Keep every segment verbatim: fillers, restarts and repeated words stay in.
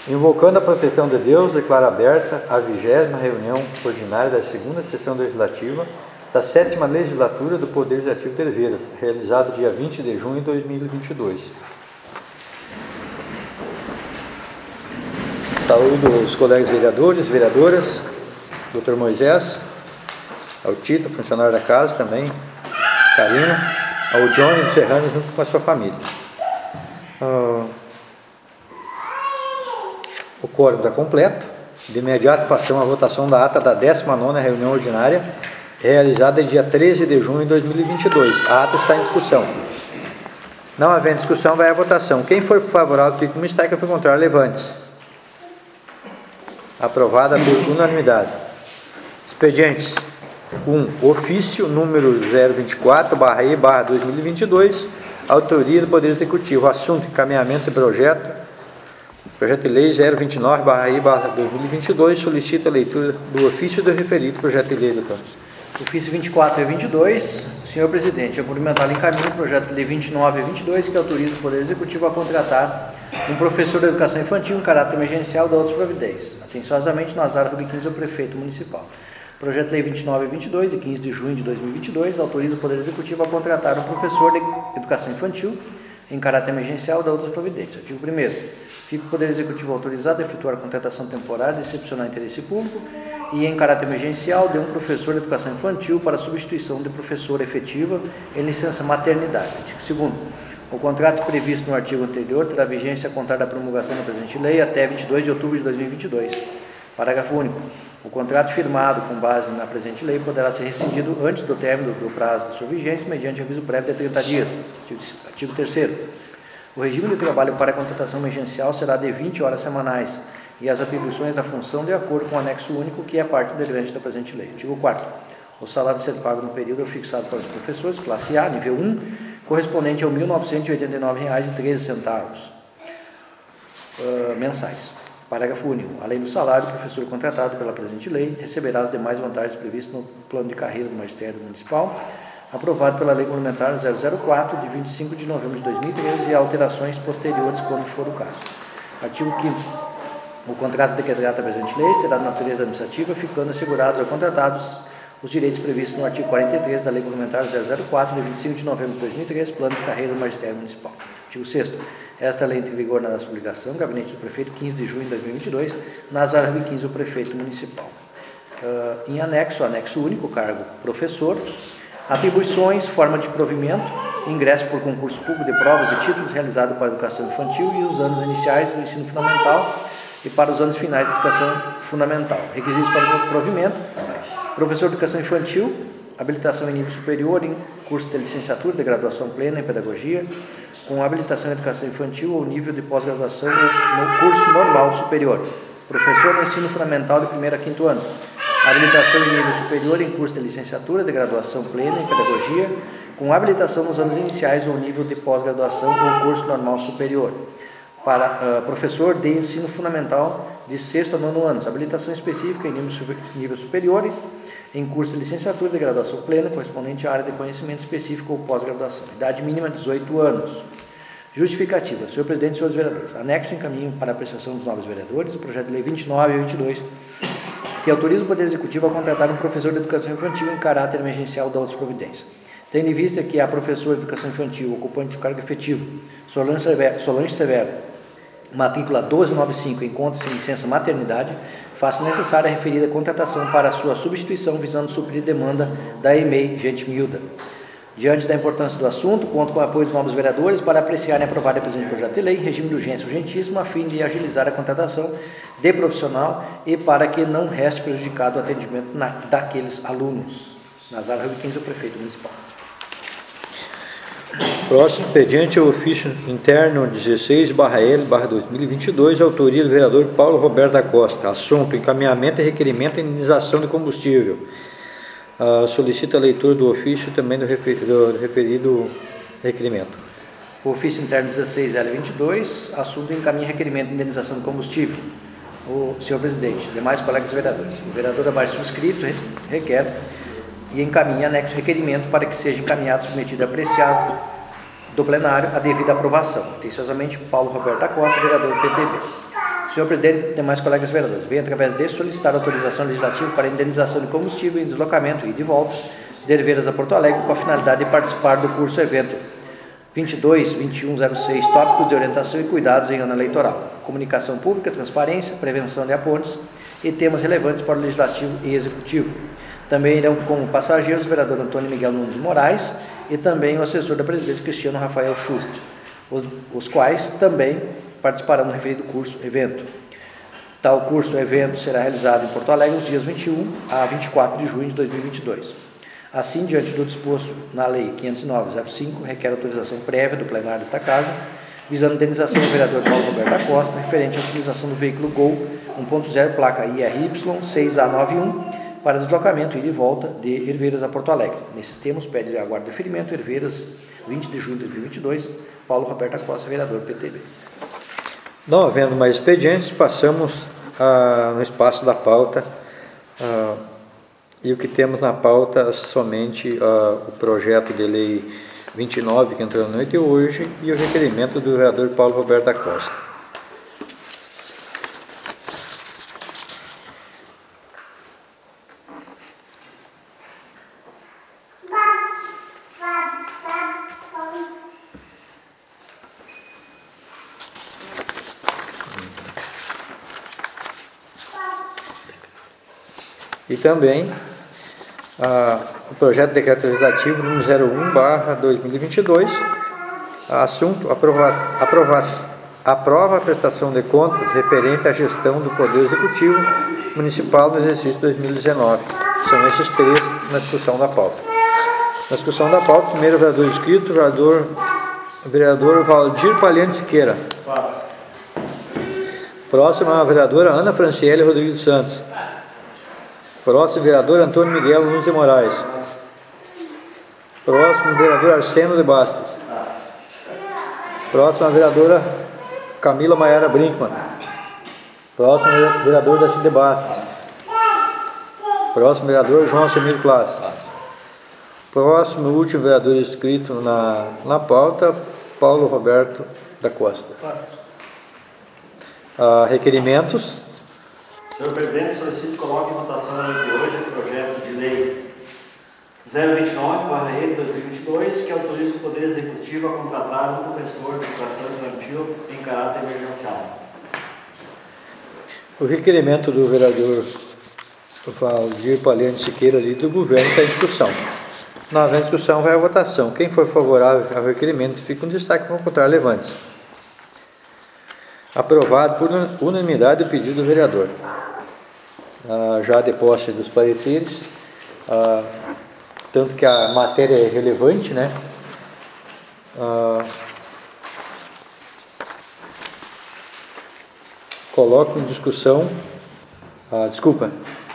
Invocando a proteção de Deus, declaro aberta a vigésima reunião ordinária da segunda sessão legislativa da sétima legislatura do Poder Legislativo de Herveiras, realizada dia vinte de junho de dois mil e vinte e dois. Saúdo os colegas vereadores, vereadoras, doutor Moisés, ao Tito, funcionário da casa também, Karina, ao Johnny Serrano junto com a sua família. Uh, o quórum está completo. De imediato passamos a votação da ata da décima nona reunião ordinária, realizada dia treze de junho de dois mil e vinte e dois. A ata está em discussão. Não havendo discussão, vai à votação. Quem for favorável, fique como está. Quem for contrário, levante-se. Aprovada por unanimidade. Expedientes. um. Ofício número zero vinte e quatro barra E barra dois mil e vinte e dois. Autoria do Poder Executivo. Assunto: encaminhamento de projeto. Projeto de Lei zero vinte e nove barra I barra dois mil e vinte e dois. Solicita a leitura do ofício do referido projeto de lei, doutor. Ofício vinte e quatro e vinte e dois. Senhor Presidente, a cumprimentar encaminho o projeto de lei vinte e nove e vinte e dois, que autoriza o Poder Executivo a contratar um professor de educação infantil em caráter emergencial da outras providências. Atenciosamente, Nazar Rubim quinze, o prefeito municipal. Projeto de lei vinte e nove e vinte e dois, de quinze de junho de dois mil e vinte e dois, autoriza o Poder Executivo a contratar um professor de educação infantil em caráter emergencial da outras providências. Artigo primeiro. Fica o Poder Executivo autorizado a efetuar a contratação temporária de excepcional interesse público e em caráter emergencial de um professor de educação infantil para substituição de professora efetiva em licença maternidade. Artigo segundo. O contrato previsto no artigo anterior terá vigência a contar da promulgação da presente lei até vinte e dois de outubro de dois mil e vinte e dois. Parágrafo único. O contrato firmado com base na presente lei poderá ser rescindido antes do término do prazo de sua vigência mediante aviso prévio de trinta dias. Artigo terceiro. O regime de trabalho para a contratação emergencial será de vinte horas semanais e as atribuições da função de acordo com o anexo único, que é parte integrante da presente lei. Artigo quarto. O salário a ser pago no período é fixado para os professores, classe A, nível um, correspondente a mil novecentos e oitenta e nove reais e treze centavos uh, mensais. Parágrafo único. Além do salário, o professor contratado pela presente lei receberá as demais vantagens previstas no plano de carreira do Magistério Municipal, aprovado pela Lei Complementar zero zero quatro, de vinte e cinco de novembro de dois mil e treze, e alterações posteriores, quando for o caso. Artigo quinto. O contrato de que trata a presente lei terá natureza administrativa, ficando assegurados ao contratados os direitos previstos no artigo quarenta e três da Lei Complementar zero zero quatro, de vinte e cinco de novembro de dois mil e treze, plano de carreira do Magistério Municipal. Artigo sexto. Esta lei entra em vigor na data de publicação, gabinete do prefeito, quinze de junho de dois mil e vinte e dois, Nazar Rubim quinze, o prefeito municipal. Uh, em anexo, anexo único, cargo professor, atribuições, forma de provimento, ingresso por concurso público de provas e títulos realizado para a educação infantil e os anos iniciais do ensino fundamental e para os anos finais da educação fundamental. Requisitos para o provimento: professor de educação infantil, habilitação em nível superior em curso de licenciatura de graduação plena em pedagogia, com habilitação em educação infantil ou nível de pós-graduação no curso normal superior. Professor de ensino fundamental de primeiro a quinto ano. Habilitação em nível superior em curso de licenciatura de graduação plena em pedagogia, com habilitação nos anos iniciais ou nível de pós-graduação ou curso normal superior. Para uh, professor de ensino fundamental de sexto a nono anos. Habilitação específica em nível, super, nível superior em curso de licenciatura de graduação plena, correspondente à área de conhecimento específico ou pós-graduação. Idade mínima dezoito anos. Justificativa. Senhor Presidente e senhores vereadores, anexo encaminho para a apreciação dos novos vereadores o projeto de lei vinte e nove e vinte e dois, que autoriza o Poder Executivo a contratar um professor de educação infantil em caráter emergencial da outras providências. Tendo em vista que a professora de educação infantil, ocupante de cargo efetivo, Solange Severo, Solange Severo matrícula doze noventa e cinco, encontra-se em licença maternidade, faça necessária a referida contratação para a sua substituição, visando suprir demanda da E M E I Gente Miúda. Diante da importância do assunto, conto com o apoio dos novos vereadores para apreciar e aprovar o presente projeto de lei em regime de urgência urgentíssimo, a fim de agilizar a contratação de profissional e para que não reste prejudicado o atendimento na, daqueles alunos. Nazar Rubim quinze, o prefeito municipal. Próximo expediente é o ofício interno dezesseis barra L barra dois mil e vinte e dois, autoria do vereador Paulo Roberto da Costa. Assunto: encaminhamento e requerimento de indenização de combustível. Uh, solicita a leitura do ofício também do referido, do referido requerimento. O ofício interno dezesseis L vinte e dois, assunto: encaminha requerimento de indenização de combustível. O senhor presidente, demais colegas vereadores, o vereador abaixo subscrito requer e encaminha anexo requerimento para que seja encaminhado, submetido e apreciado do plenário a devida aprovação. Atenciosamente, Paulo Roberto da Costa, vereador do P T B. Senhor presidente e demais colegas vereadores, venho através deste solicitar autorização legislativa para indenização de combustível em deslocamento e de volta de Herveiras a Porto Alegre com a finalidade de participar do curso evento vinte e dois, vinte e um zero seis, tópicos de orientação e cuidados em ano eleitoral, comunicação pública, transparência, prevenção de apontes e temas relevantes para o Legislativo e Executivo. Também irão como passageiros o vereador Antônio Miguel Nunes Moraes e também o assessor da presidência Cristiano Rafael Schust, os, os quais também participarão do referido curso evento. Tal curso evento será realizado em Porto Alegre nos dias vinte e um a vinte e quatro de junho de dois mil e vinte e dois. Assim, diante do disposto na Lei quinhentos e nove, zero cinco, requer autorização prévia do plenário desta Casa, visando indenização do vereador Paulo Roberto da Costa, referente à utilização do veículo Gol um ponto zero, placa I R Y seis A nove um, para deslocamento e de volta de Herveiras a Porto Alegre. Nesses termos, pede aguardo de deferimento, Herveiras, vinte de junho de dois mil e vinte e dois, Paulo Roberto da Costa, vereador P T B. Não havendo mais expedientes, passamos ah, no espaço da pauta. Ah, E o que temos na pauta somente uh, o projeto de lei vinte e nove, que entrou na noite de hoje, e o requerimento do vereador Paulo Roberto da Costa. E também Ah, o projeto de decreto legislativo número zero um barra dois mil e vinte e dois, assunto aprova, aprova, aprova a prestação de contas referente à gestão do Poder Executivo Municipal no exercício dois mil e dezenove. São esses três na discussão da pauta. Na discussão da pauta, primeiro vereador inscrito, vereador, vereador Valdir Palhante Siqueira. Próximo a vereadora Ana Franciele Rodrigues dos Santos. Próximo, vereador Antônio Miguel Nunes de Moraes. Próximo, vereador Arsênio de Bastos. Próximo, a vereadora Camila Maiara Brinkmann. Próximo, vereador Daci de Bastos. Próximo, vereador João Semir Klaas. Próximo, último vereador inscrito na, na pauta, Paulo Roberto da Costa. Ah, requerimentos. Senhor presidente, solicito que coloque em votação na noite de hoje o projeto de lei zero vinte e nove barra E de dois mil e vinte e dois, que autoriza o Poder Executivo a contratar um professor de educação infantil em caráter emergencial. O requerimento do vereador Valdir Palhante Siqueira ali do governo está em discussão. Na discussão vai a votação. Quem for favorável ao requerimento fica um destaque para encontrar levantes. Aprovado por unanimidade o pedido do vereador. Ah, já de posse dos pareceres, ah, tanto que a matéria é relevante, né? Ah, coloco em discussão, ah, desculpa,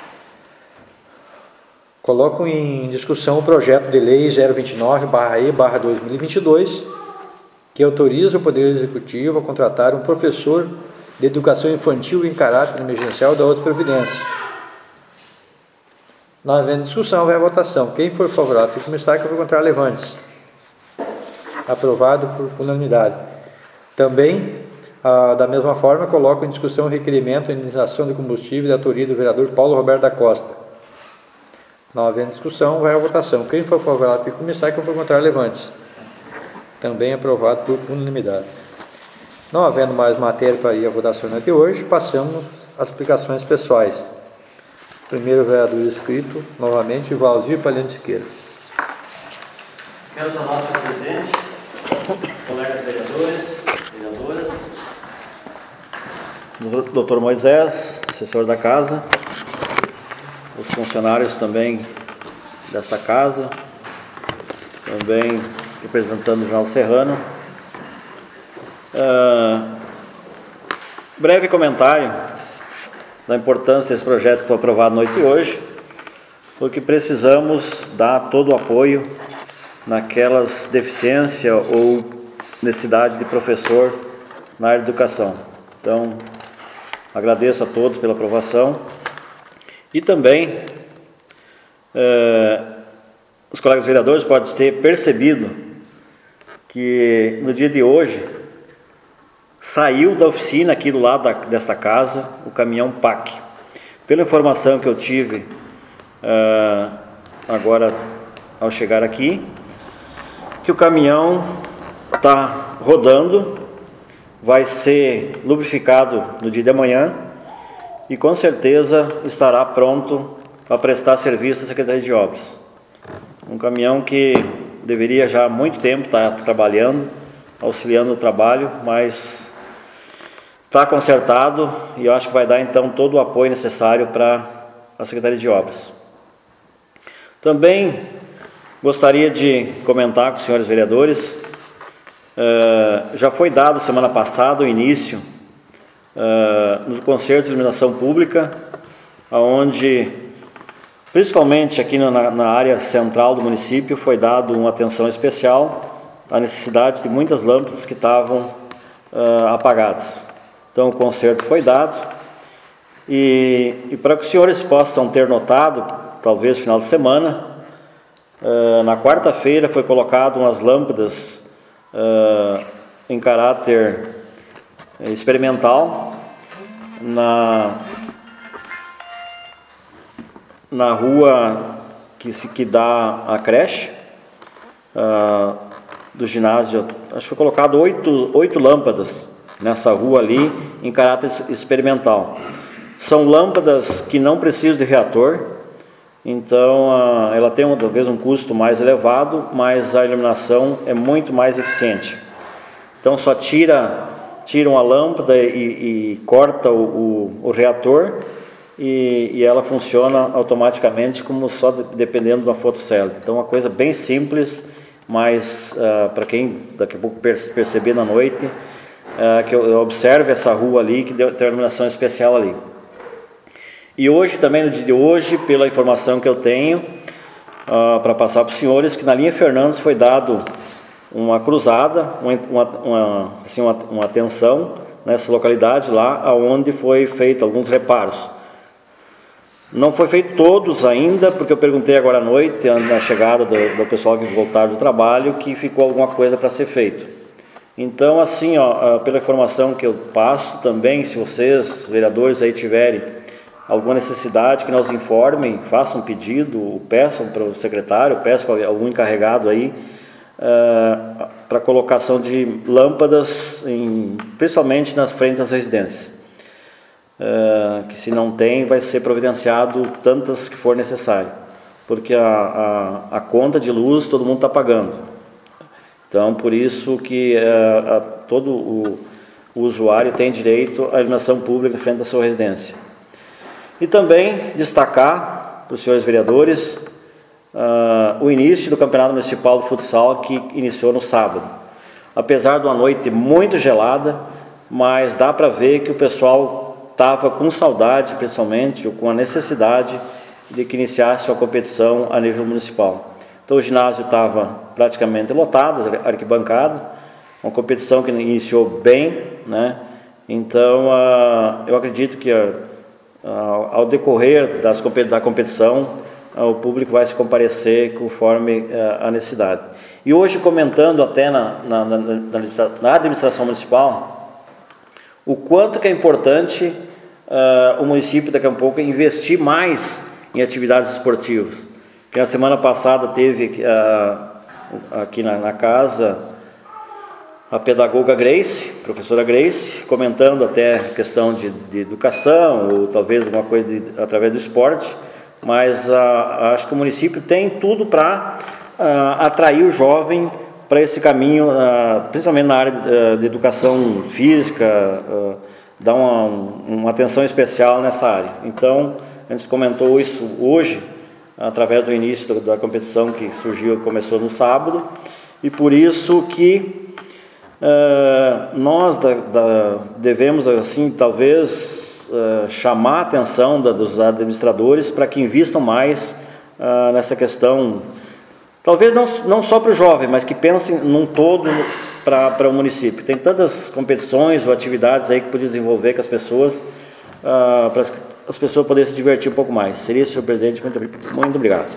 coloco em discussão o projeto de lei zero vinte e nove barra E barra dois mil e vinte e dois, que autoriza o Poder Executivo a contratar um professor de educação infantil em caráter emergencial da outra providência. Não havendo discussão, vai a votação. Quem for favorável, fica no destaque, for contrário, levante-se. Aprovado por unanimidade. Também, ah, da mesma forma, coloco em discussão o requerimento de indenização de combustível da autoria do vereador Paulo Roberto da Costa. Não havendo discussão, vai a votação. Quem for favorável, fica no destaque, for contrário, levante-se. Também aprovado por unanimidade. Não havendo mais matéria para ir à votação de hoje, passamos às explicações pessoais. Primeiro vereador inscrito, novamente, Valdir Palhante Siqueira. Quero saudar o senhor presidente, colegas vereadores, vereadoras, doutor Moisés, assessor da casa, os funcionários também desta casa, também representando o Jornal Serrano. Uh, breve comentário da importância desse projeto que foi aprovado na noite de hoje, porque precisamos dar todo o apoio naquelas deficiências ou necessidade de professor na área de educação. Então, agradeço a todos pela aprovação e também uh, os colegas vereadores podem ter percebido que no dia de hoje saiu da oficina aqui do lado da, desta casa, o caminhão P A C. Pela informação que eu tive uh, agora ao chegar aqui, que o caminhão está rodando, vai ser lubrificado no dia de amanhã e com certeza estará pronto para prestar serviço à Secretaria de Obras. Um caminhão que deveria já há muito tempo estar trabalhando, auxiliando o trabalho, mas está consertado e eu acho que vai dar então todo o apoio necessário para a Secretaria de Obras. Também gostaria de comentar com os senhores vereadores, uh, já foi dado semana passada o início uh, no Concerto de Iluminação Pública, onde, principalmente aqui na, na área central do município, foi dado uma atenção especial à necessidade de muitas lâmpadas que estavam uh, apagadas. Então o concerto foi dado e, e para que os senhores possam ter notado, talvez no final de semana, Uh, na quarta-feira foi colocado umas lâmpadas uh, em caráter experimental na, na rua que, se, que dá a creche uh, do ginásio. Acho que foi colocado oito, oito lâmpadas nessa rua ali em caráter experimental. São lâmpadas que não precisam de reator. Então, ela tem talvez um custo mais elevado, mas a iluminação é muito mais eficiente. Então, só tira, tira uma lâmpada e, e corta o, o, o reator e, e ela funciona automaticamente como só dependendo da fotocélula. Então, uma coisa bem simples, mas uh, para quem daqui a pouco perceber na noite, uh, que eu observe essa rua ali, que tem uma iluminação especial ali. E hoje, também no dia de hoje, pela informação que eu tenho, uh, para passar para os senhores, que na linha Fernandes foi dado uma cruzada, uma, uma, uma, assim, uma, uma atenção nessa localidade lá, onde foi feito alguns reparos. Não foi feito todos ainda, porque eu perguntei agora à noite, na chegada do, do pessoal que voltaram do trabalho, que ficou alguma coisa para ser feito. Então, assim, ó, pela informação que eu passo também, se vocês, vereadores, aí tiverem alguma necessidade, que nos informem, façam um pedido, peçam para o secretário, peçam para algum encarregado aí, uh, para colocação de lâmpadas, em, principalmente nas frentes das residências. Uh, que se não tem, vai ser providenciado tantas que for necessário, porque a, a, a conta de luz todo mundo está pagando. Então, por isso que uh, a, todo o, o usuário tem direito à iluminação pública em frente da sua residência. E também destacar para os senhores vereadores uh, o início do Campeonato Municipal de Futsal, que iniciou no sábado. Apesar de uma noite muito gelada, mas dá para ver que o pessoal estava com saudade, principalmente, ou com a necessidade de que iniciasse a competição a nível municipal. Então o ginásio estava praticamente lotado, arquibancado, uma competição que iniciou bem, né? Então uh, eu acredito que uh, ao decorrer das, da competição, o público vai se comparecer conforme a necessidade. E hoje, comentando até na, na, na, na administração municipal, o quanto que é importante uh, o município daqui a pouco investir mais em atividades esportivas. Que na semana passada teve uh, aqui na, na casa a pedagoga Grace, professora Grace, comentando até a questão de, de educação, ou talvez alguma coisa de, através do esporte, mas uh, acho que o município tem tudo para uh, atrair o jovem para esse caminho, uh, principalmente na área uh, de educação física, uh, dar uma, uma atenção especial nessa área. Então, a gente comentou isso hoje, através do início da, da competição que surgiu, começou no sábado, e por isso que Uh, nós da, da, devemos, assim, talvez uh, chamar a atenção da, dos administradores para que invistam mais uh, nessa questão, talvez não, não só para o jovem, mas que pensem num todo para o município. Tem tantas competições ou atividades aí que pode desenvolver com as pessoas, uh, para as pessoas poderem se divertir um pouco mais. Seria isso, senhor presidente. Muito, muito obrigado.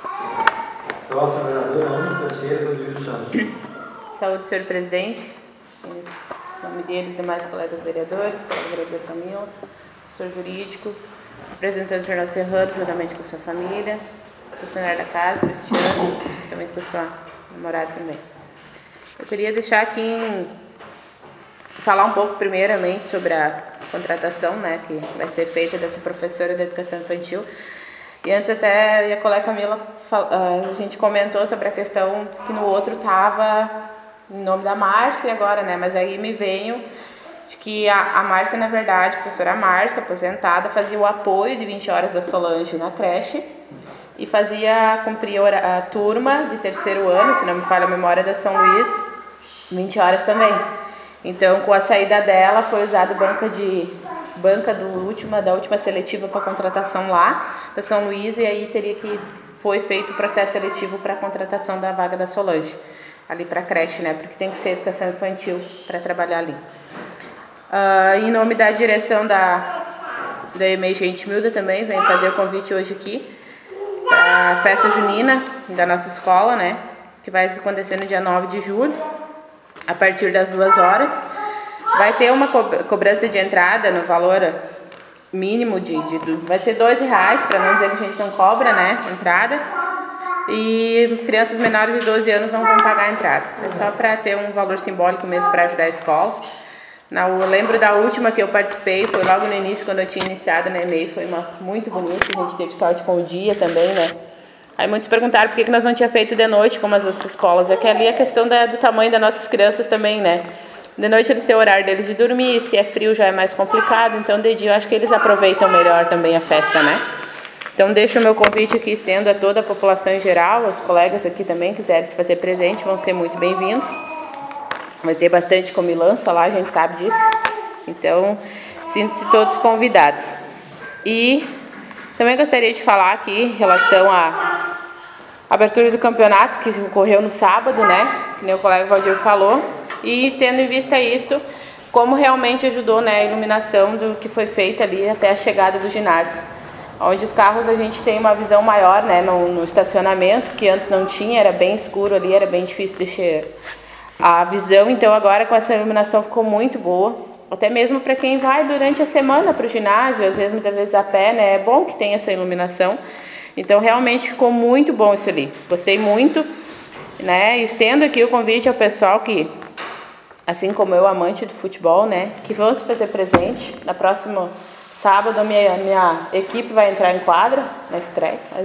Próxima vereadora, Ana Francisca Rodrigues Santos. Saúde, senhor presidente, nome deles, demais colegas vereadores, colega vereador Camilo, assessor jurídico, representante do Jornal Serrano, juntamente com sua família, funcionário da casa, Cristiano, juntamente com sua namorada também. Eu queria deixar aqui em, falar um pouco primeiramente sobre a contratação, né, que vai ser feita dessa professora de educação infantil. E antes até a colega Camila, a gente comentou sobre a questão que no outro estava em nome da Márcia agora, né? Mas aí me veio de que a, a Márcia, na verdade, a professora Márcia, aposentada, fazia o apoio de vinte horas da Solange na creche e fazia, cumpria a, a turma de terceiro ano, se não me falha a memória, da São Luís, vinte horas também. Então, com a saída dela, foi usada banca de banca do última, da última seletiva para contratação lá da São Luís, e aí teria que foi feito o processo seletivo para a contratação da vaga da Solange ali para a creche, né? Porque tem que ser educação infantil para trabalhar ali. Uh, em nome da direção da da Emergente Milda também vem fazer o convite hoje aqui para a festa junina da nossa escola, né? Que vai acontecer no dia nove de julho, a partir das duas horas. Vai ter uma co- cobrança de entrada no valor mínimo de, de, de vai ser dois reais, para não dizer que a gente não cobra, né, entrada. E crianças menores de doze anos não vão pagar a entrada. É só para ter um valor simbólico mesmo para ajudar a escola. Na, eu lembro da última que eu participei, foi logo no início, quando eu tinha iniciado na E M E I, foi uma muito bonita, a gente teve sorte com o dia também, né. Aí muitos perguntaram por que que nós não tínhamos feito de noite como as outras escolas. É que ali a questão da, do tamanho das nossas crianças também, né. De noite eles têm o horário deles de dormir, se é frio já é mais complicado, então de dia eu acho que eles aproveitam melhor também a festa, né? Então deixo o meu convite aqui, estendo a toda a população em geral, os colegas aqui também quiserem se fazer presente, vão ser muito bem-vindos. Vai ter bastante comilança lá, a gente sabe disso, então sinto-se todos convidados. E também gostaria de falar aqui em relação à abertura do campeonato que ocorreu no sábado, né? Que nem o colega Valdir falou. E tendo em vista isso, como realmente ajudou, né, a iluminação do que foi feita ali até a chegada do ginásio. Onde os carros a gente tem uma visão maior, né, no, no estacionamento, que antes não tinha, era bem escuro ali, era bem difícil de enxergar a visão. Então agora com essa iluminação ficou muito boa, até mesmo para quem vai durante a semana para o ginásio, às vezes muitas vezes a pé, né, é bom que tenha essa iluminação. Então realmente ficou muito bom isso ali, gostei muito, né, estendo aqui o convite ao pessoal que, assim como eu, amante do futebol, né, que vão se fazer presente. Na próxima sábado, a minha, minha equipe vai entrar em quadra, na estreia, mas,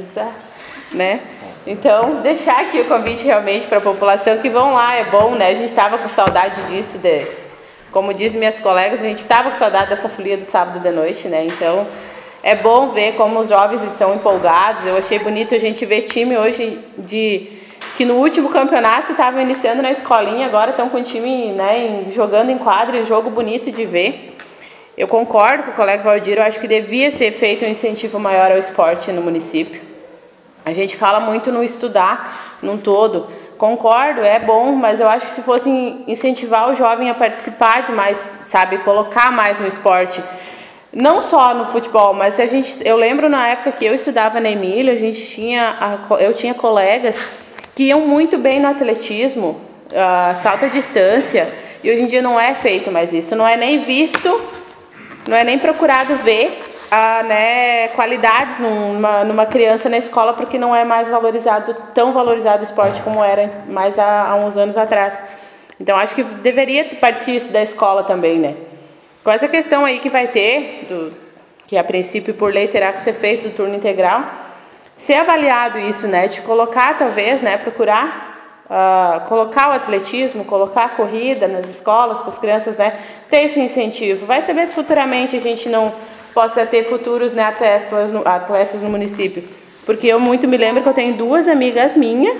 né, então, deixar aqui o convite realmente para a população que vão lá, é bom, né, a gente estava com saudade disso, de, como dizem minhas colegas, a gente estava com saudade dessa folia do sábado de noite, né, então, é bom ver como os jovens estão empolgados. Eu achei bonito a gente ver time hoje de... que no último campeonato estavam iniciando na escolinha, agora estão com o time, né, em, jogando em quadra, um jogo bonito de ver. Eu concordo com o colega Valdir, eu acho que devia ser feito um incentivo maior ao esporte no município. A gente fala muito no estudar, num todo. Concordo, é bom, mas eu acho que se fosse incentivar o jovem a participar de mais, sabe, colocar mais no esporte. Não só no futebol, mas a gente, eu lembro na época que eu estudava na Emília, a gente tinha, eu tinha colegas que iam muito bem no atletismo, uh, salto à distância, e hoje em dia não é feito mais isso, não é nem visto, não é nem procurado ver uh, né, qualidades numa, numa criança na escola, porque não é mais valorizado, tão valorizado o esporte como era mais há, há uns anos atrás. Então acho que deveria partir isso da escola também, né? Com essa questão aí que vai ter, do, que a princípio por lei terá que ser feito do turno integral, ser avaliado isso, né, de colocar talvez, né, procurar uh, colocar o atletismo, colocar a corrida nas escolas para as crianças, né, ter esse incentivo. Vai saber se futuramente a gente não possa ter futuros, né, atletas, no, atletas no município, porque eu muito me lembro que eu tenho duas amigas minhas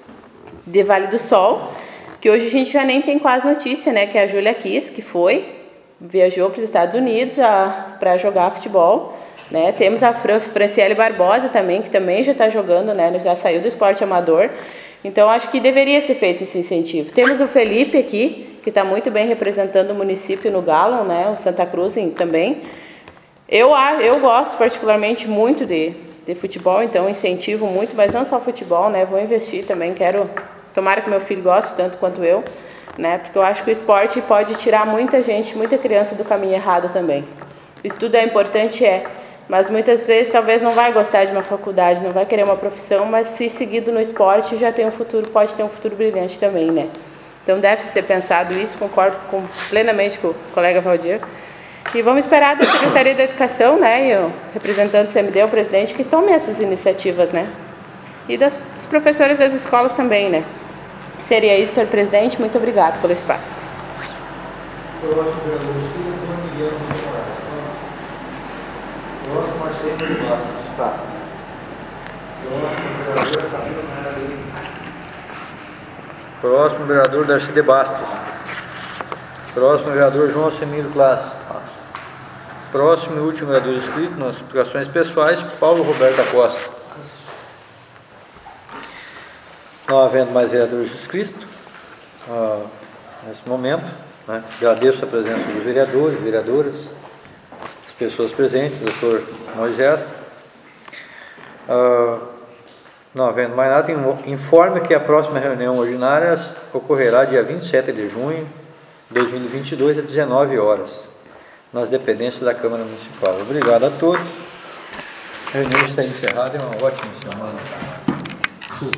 de Vale do Sol, que hoje a gente já nem tem quase notícia, né, que é a Júlia Kiss, que foi, viajou para os Estados Unidos para jogar futebol. Né? Temos a Fran, Franciele Barbosa também, que também já está jogando, né? Já saiu do esporte amador. Então, acho que deveria ser feito esse incentivo. Temos o Felipe aqui, que está muito bem representando o município no Galo, né? O Santa Cruz também. Eu, eu gosto particularmente muito de, de futebol, então incentivo muito, mas não só futebol, né? Vou investir também, quero... Tomara que meu filho goste tanto quanto eu. né? Porque eu acho que o esporte pode tirar muita gente, muita criança do caminho errado também. O estudo é importante, é, mas muitas vezes talvez não vai gostar de uma faculdade, não vai querer uma profissão, mas se seguido no esporte já tem um futuro, pode ter um futuro brilhante também, né? Então deve ser pensado isso, concordo com, plenamente com o colega Valdir. E vamos esperar da Secretaria da Educação, né, e o representante do C M D, o presidente, que tome essas iniciativas, né? E das, dos professores das escolas também, né? Seria isso, senhor presidente. Muito obrigado pelo espaço. Próximo, vereador Silva, Miguel Moraes. Próximo, Marcelo de Bastos. Tá. Próximo, vereador Sabino Maravilha. Próximo, vereador Darcy de Bastos. Próximo, vereador João Semiro Classe. Próximo e último vereador inscrito nas explicações pessoais, Paulo Roberto da Costa. Não havendo mais vereadores inscritos, uh, nesse momento, né, agradeço a presença dos vereadores, vereadoras, as pessoas presentes, doutor Moisés. Uh, não havendo mais nada, informe que a próxima reunião ordinária ocorrerá dia vinte e sete de junho de dois mil e vinte e dois, às dezenove horas, nas dependências da Câmara Municipal. Obrigado a todos. A reunião está encerrada e uma ótima semana.